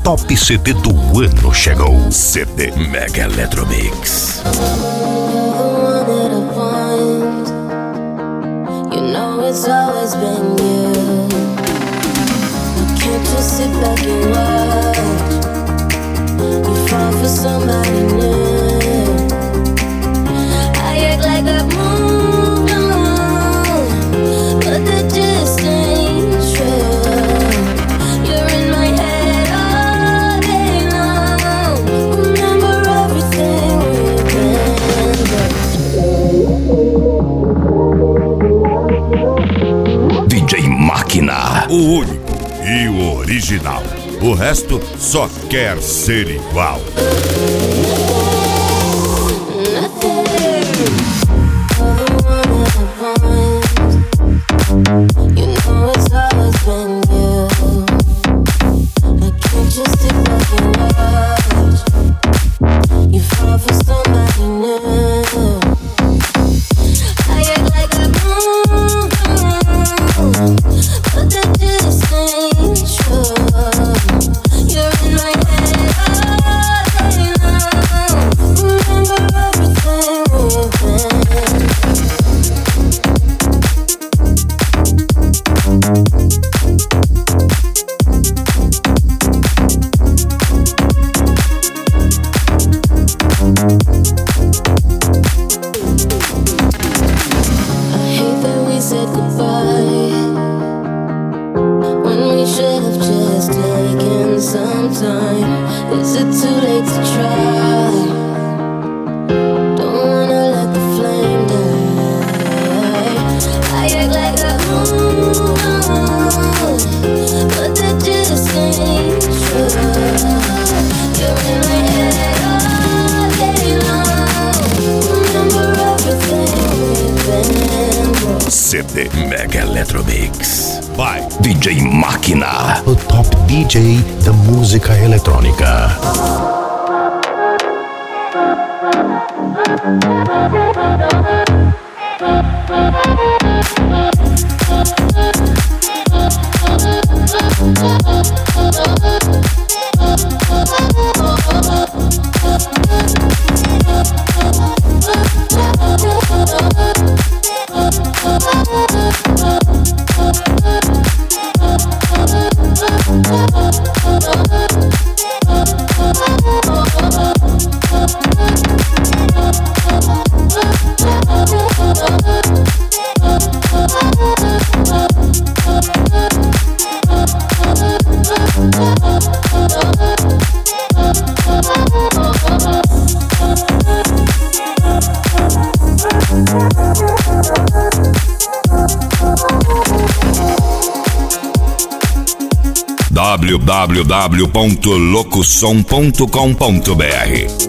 Top CD do ano chegou. CD Mega Eletromix. It's always been you. I can't just sit back and watch you fall for somebody new. I act like I've moved on, but that just ain't true. You're in my head all day long. Remember everything we've been. DJ Máquina, o único e o original. O resto só quer ser igual. CD Mega Eletromix. Vai, DJ Máquina, o top DJ da música eletrônica. www.locusom.com.br